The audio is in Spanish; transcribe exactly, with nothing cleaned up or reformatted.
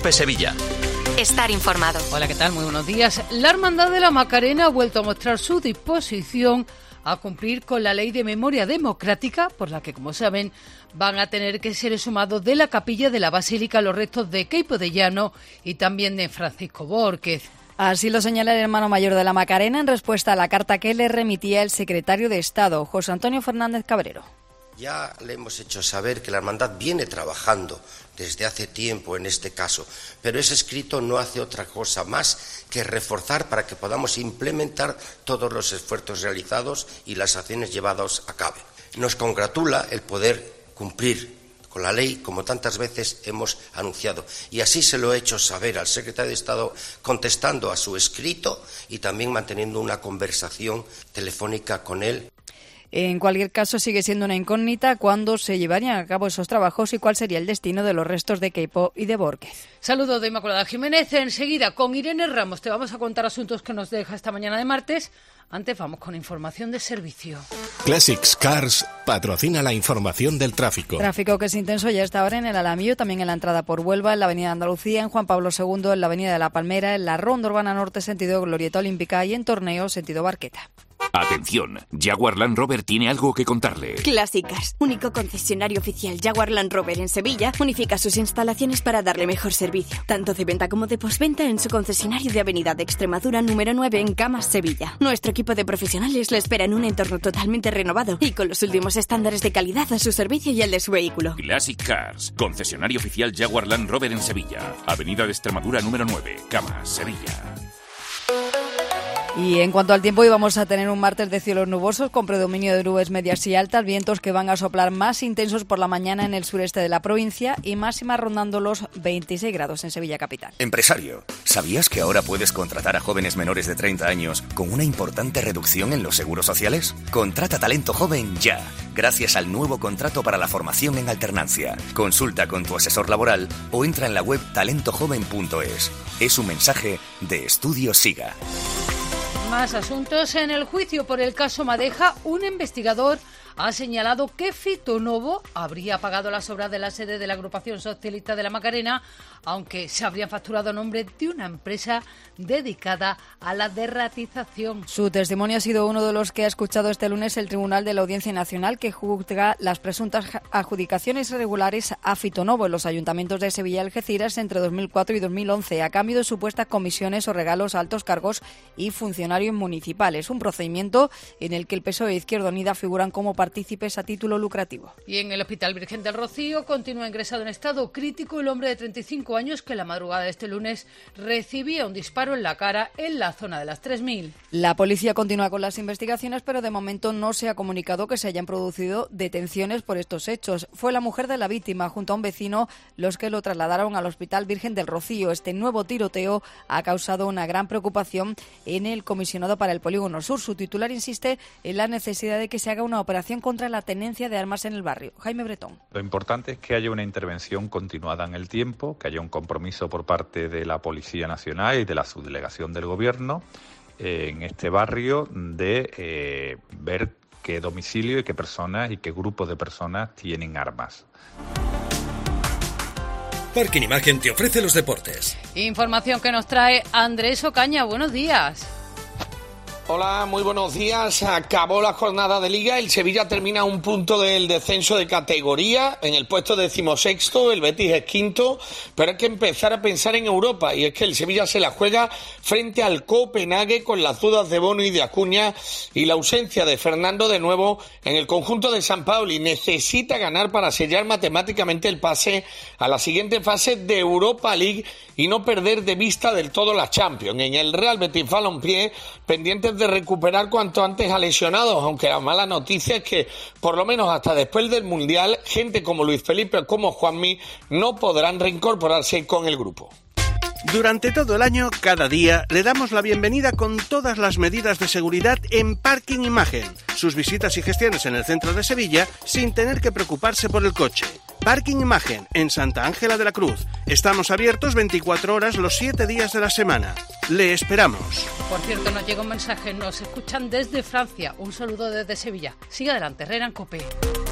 COPE Sevilla. Estar informado. Hola, ¿qué tal? Muy buenos días. La Hermandad de la Macarena ha vuelto a mostrar su disposición a cumplir con la Ley de Memoria Democrática, por la que, como saben, van a tener que ser exhumados de la capilla de la Basílica los restos de Queipo de Llano y también de Francisco Borquez. Así lo señala el hermano mayor de la Macarena en respuesta a la carta que le remitía el secretario de Estado, José Antonio Fernández Cabrero. Ya le hemos hecho saber que la hermandad viene trabajando desde hace tiempo en este caso, pero ese escrito no hace otra cosa más que reforzar para que podamos implementar todos los esfuerzos realizados y las acciones llevadas a cabo. Nos congratula el poder cumplir con la ley, como tantas veces hemos anunciado, y así se lo he hecho saber al secretario de Estado, contestando a su escrito y también manteniendo una conversación telefónica con él. En cualquier caso, sigue siendo una incógnita cuándo se llevarían a cabo esos trabajos y cuál sería el destino de los restos de Queipo y de Borquez. Saludos de Inmaculada Jiménez. Enseguida, con Irene Ramos, te vamos a contar asuntos que nos deja esta mañana de martes. Antes vamos con información de servicio. Classics Cars patrocina la información del tráfico. Tráfico que es intenso ya está ahora en el Alamillo, también en la entrada por Huelva, en la avenida Andalucía, en Juan Pablo segundo, en la avenida de la Palmera, en la Ronda Urbana Norte, sentido Glorieta Olímpica, y en Torneo, sentido Barqueta. Atención, Jaguar Land Rover tiene algo que contarle. Clásicas, único concesionario oficial Jaguar Land Rover en Sevilla, unifica sus instalaciones para darle mejor servicio, tanto de venta como de postventa en su concesionario de Avenida de Extremadura número nueve en Camas, Sevilla. Nuestro equipo de profesionales le espera en un entorno totalmente renovado y con los últimos estándares de calidad a su servicio y el de su vehículo. Classic Cars, concesionario oficial Jaguar Land Rover en Sevilla, Avenida de Extremadura número nueve, Camas, Sevilla. Y en cuanto al tiempo, hoy vamos a tener un martes de cielos nubosos con predominio de nubes medias y altas, vientos que van a soplar más intensos por la mañana en el sureste de la provincia y máximas rondando los veintiséis grados en Sevilla capital. Empresario, ¿sabías que ahora puedes contratar a jóvenes menores de treinta años con una importante reducción en los seguros sociales? Contrata talento joven ya, gracias al nuevo contrato para la formación en alternancia. Consulta con tu asesor laboral o entra en la web talento joven punto es. Es un mensaje de Estudio Siga. Más asuntos. En el juicio por el caso Madeja, un investigador ha señalado que Fitonovo habría pagado las obras de la sede de la agrupación socialista de la Macarena, aunque se habrían facturado a nombre de una empresa dedicada a la derratización. Su testimonio ha sido uno de los que ha escuchado este lunes el Tribunal de la Audiencia Nacional, que juzga las presuntas adjudicaciones irregulares a Fitonovo en los ayuntamientos de Sevilla y Algeciras entre dos mil cuatro y dos mil once, a cambio de supuestas comisiones o regalos a altos cargos y funcionarios municipales. Un procedimiento en el que el P S O E e Izquierda Unida figuran como partícipes a título lucrativo. Y en el Hospital Virgen del Rocío continúa ingresado en estado crítico el hombre de treinta y cinco años que la madrugada de este lunes recibía un disparo en la cara en la zona de las tres mil. La policía continúa con las investigaciones, pero de momento no se ha comunicado que se hayan producido detenciones por estos hechos. Fue la mujer de la víctima junto a un vecino los que lo trasladaron al Hospital Virgen del Rocío. Este nuevo tiroteo ha causado una gran preocupación en el comisionado para el Polígono Sur. Su titular insiste en la necesidad de que se haga una operación contra la tenencia de armas en el barrio. Jaime Bretón. Lo importante es que haya una intervención continuada en el tiempo, que haya un compromiso por parte de la Policía Nacional y de la subdelegación del Gobierno eh, en este barrio de eh, ver qué domicilio y qué personas y qué grupos de personas tienen armas. Parking Imagen te ofrece los deportes. Información que nos trae Andrés Ocaña. Buenos días. Hola, muy buenos días. Acabó la jornada de Liga. El Sevilla termina a un punto del descenso de categoría. En el puesto decimosexto, el Betis es quinto. Pero hay que empezar a pensar en Europa. Y es que el Sevilla se la juega frente al Copenhague con las dudas de Bono y de Acuña y la ausencia de Fernando de nuevo en el conjunto de San Pauli. Necesita ganar para sellar matemáticamente el pase a la siguiente fase de Europa League y no perder de vista del todo la Champions. En el Real Betis Balompié, pendientes de recuperar cuanto antes a lesionados, aunque la mala noticia es que por lo menos hasta después del Mundial, gente como Luis Felipe o como Juanmi no podrán reincorporarse con el grupo. Durante todo el año, cada día, le damos la bienvenida con todas las medidas de seguridad en Parking Imagen. Sus visitas y gestiones en el centro de Sevilla sin tener que preocuparse por el coche. Parking Imagen, en Santa Ángela de la Cruz. Estamos abiertos veinticuatro horas los siete días de la semana. Le esperamos. Por cierto, nos llega un mensaje. Nos escuchan desde Francia. Un saludo desde Sevilla. Sigue adelante, Herrera en COPE.